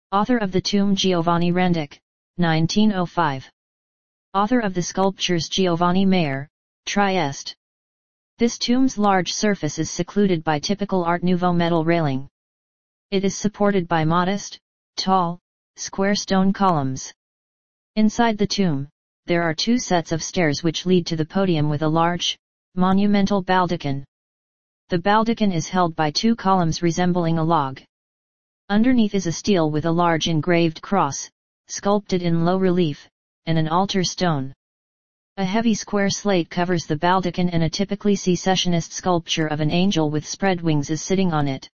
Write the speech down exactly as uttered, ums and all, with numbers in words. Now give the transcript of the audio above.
Author of the tomb Giovanni Rendick, nineteen oh five. Author of the sculptures Giovanni Mayer, Trieste. This tomb's large surface is secluded by typical Art Nouveau metal railing. It is supported by modest, tall, square stone columns. Inside the tomb, there are two sets of stairs which lead to the podium with a large, monumental baldachin. The baldachin is held by two columns resembling a log. Underneath is a stele with a large engraved cross, sculpted in low relief, and an altar stone. A heavy square slate covers the baldachin and a typically Secessionist sculpture of an angel with spread wings is sitting on it.